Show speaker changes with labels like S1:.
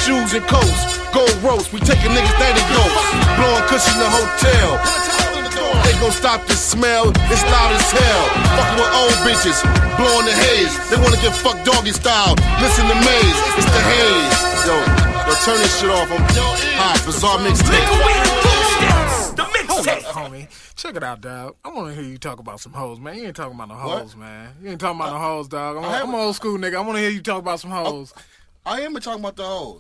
S1: shoes and coats. Gold roast, we taking niggas that and ghosts. Blowing cushion in the hotel. They gon' stop the smell, it's loud as hell. Fucking with old bitches, blowing the haze. They wanna get fucked doggy style. Listen to Maze, it's the haze. Yo, turn this shit off. I'm hot, bizarre mixtape.
S2: The mixtape.
S3: Homie, check it out, dog. I wanna hear you talk about some hoes, man. You ain't talking about no hoes, man. You ain't talking about no hoes, dog. I'm old school nigga. I wanna hear you talk about some hoes.
S1: I am talking about the hoes.